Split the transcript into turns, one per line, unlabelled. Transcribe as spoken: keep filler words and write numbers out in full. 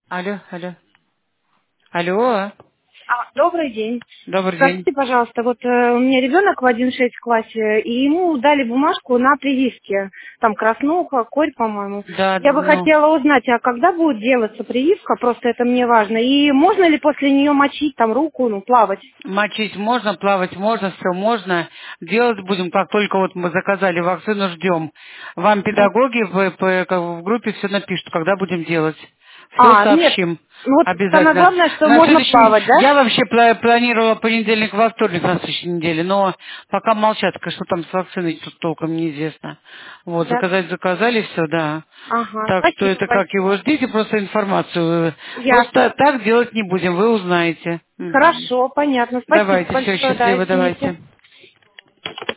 Алло, алло. Алло.
А, добрый день.
Добрый день.
Скажите, пожалуйста, вот э, у меня ребенок в один шесть классе, и ему дали бумажку на прививки. Там краснуха, корь, по-моему.
Да,
Я бы
ну,
хотела узнать, а когда будет делаться прививка, просто это мне важно. И можно ли после нее мочить там руку, ну, плавать?
мочить можно, плавать можно, все можно. Делать будем, как только вот мы заказали вакцину, ждем. Вам педагоги в, по- как бы в группе все напишут, когда будем делать. Все
А, нет,
сообщим.
ну вот самое
Обязательно.
главное, что
На
можно
следующей не-
плавать, да?
я вообще пла- планировала понедельник во вторник на следующей неделе, но пока молчат, что там с вакциной тут толком неизвестно. Вот,
Да.
заказать заказали, все, да.
Ага,
Так что
спасибо
это как его
большое.
ждите, просто информацию.
Ясно.
Просто так делать не будем, вы узнаете. Мгм.
Хорошо, понятно. Спасибо
Давайте, все,
большое, да,
счастливо,
извините.
давайте.